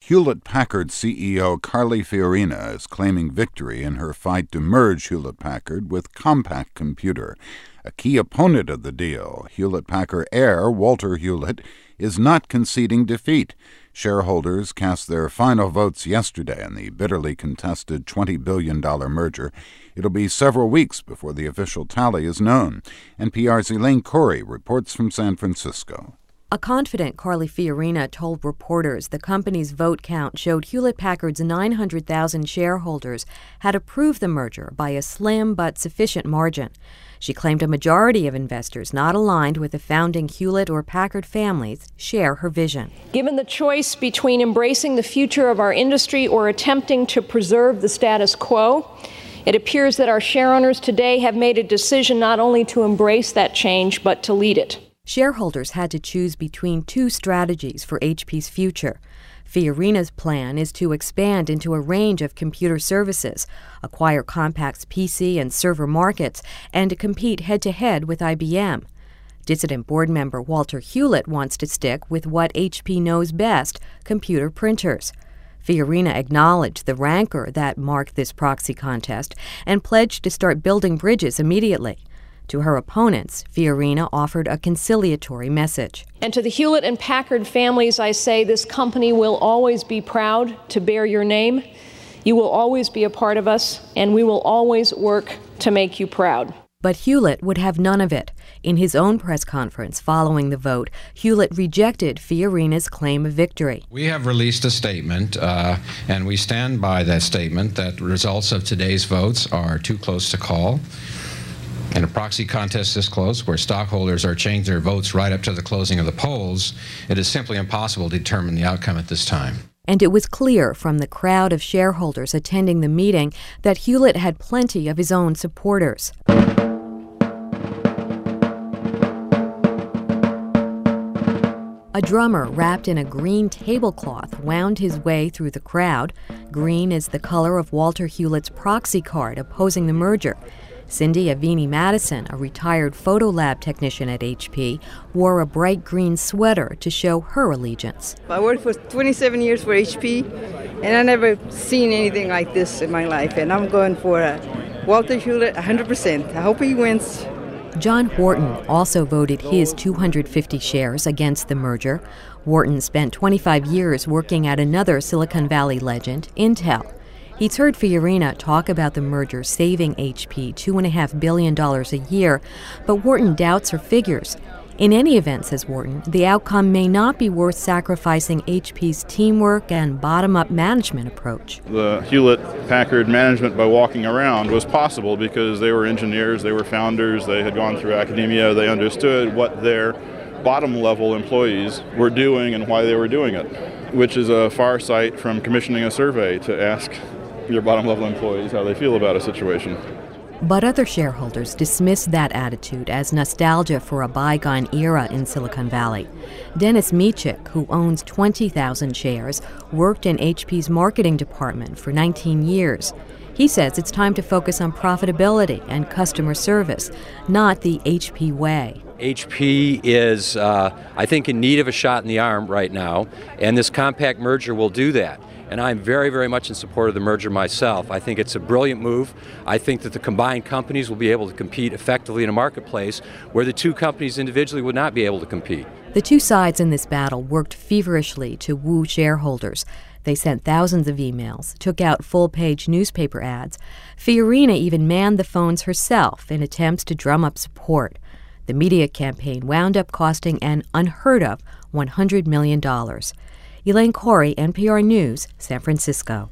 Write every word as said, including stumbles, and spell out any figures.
Hewlett-Packard C E O Carly Fiorina is claiming victory in her fight to merge Hewlett-Packard with Compaq Computer. A key opponent of the deal, Hewlett-Packard heir Walter Hewlett, is not conceding defeat. Shareholders cast their final votes yesterday in the bitterly contested twenty billion dollars merger. It'll be several weeks before the official tally is known. N P R's Elaine Corey reports from San Francisco. A confident Carly Fiorina told reporters the company's vote count showed Hewlett-Packard's nine hundred thousand shareholders had approved the merger by a slim but sufficient margin. She claimed a majority of investors not aligned with the founding Hewlett or Packard families share her vision. Given the choice between embracing the future of our industry or attempting to preserve the status quo, it appears that our shareowners today have made a decision not only to embrace that change, but to lead it. Shareholders had to choose between two strategies for H P's future. Fiorina's plan is to expand into a range of computer services, acquire Compaq's P C and server markets, and to compete head-to-head with I B M. Dissident board member Walter Hewlett wants to stick with what H P knows best, computer printers. Fiorina acknowledged the rancor that marked this proxy contest and pledged to start building bridges immediately. To her opponents, Fiorina offered a conciliatory message. And to the Hewlett and Packard families, I say this company will always be proud to bear your name. You will always be a part of us, and we will always work to make you proud. But Hewlett would have none of it. In his own press conference following the vote, Hewlett rejected Fiorina's claim of victory. We have released a statement, uh, and we stand by that statement that the results of today's votes are too close to call. In a proxy contest this close, where stockholders are changing their votes right up to the closing of the polls, it is simply impossible to determine the outcome at this time. And it was clear from the crowd of shareholders attending the meeting that Hewlett had plenty of his own supporters. A drummer wrapped in a green tablecloth wound his way through the crowd. Green is the color of Walter Hewlett's proxy card opposing the merger. Cindy Avini Madison, a retired photo lab technician at H P, wore a bright green sweater to show her allegiance. I worked for twenty-seven years for H P, and I never seen anything like this in my life, and I'm going for uh, Walter Hewlett one hundred percent. I hope he wins. John Wharton also voted his two hundred fifty shares against the merger. Wharton spent twenty-five years working at another Silicon Valley legend, Intel. He's heard Fiorina talk about the merger saving H P two point five billion dollars a year, but Wharton doubts her figures. In any event, says Wharton, the outcome may not be worth sacrificing H P's teamwork and bottom-up management approach. The Hewlett-Packard management, by walking around, was possible because they were engineers, they were founders, they had gone through academia, they understood what their bottom-level employees were doing and why they were doing it, which is a far sight from commissioning a survey to ask your bottom-level employees how they feel about a situation. But other shareholders dismissed that attitude as nostalgia for a bygone era in Silicon Valley. Dennis Michik, who owns twenty thousand shares, worked in H P's marketing department for nineteen years. He says it's time to focus on profitability and customer service, not the H P way. H P is, uh, I think, in need of a shot in the arm right now, and this Compaq merger will do that. And I'm very, very much in support of the merger myself. I think it's a brilliant move. I think that the combined companies will be able to compete effectively in a marketplace where the two companies individually would not be able to compete. The two sides in this battle worked feverishly to woo shareholders. They sent thousands of emails, took out full-page newspaper ads. Fiorina even manned the phones herself in attempts to drum up support. The media campaign wound up costing an unheard-of one hundred million dollars. Elaine Corey, N P R News, San Francisco.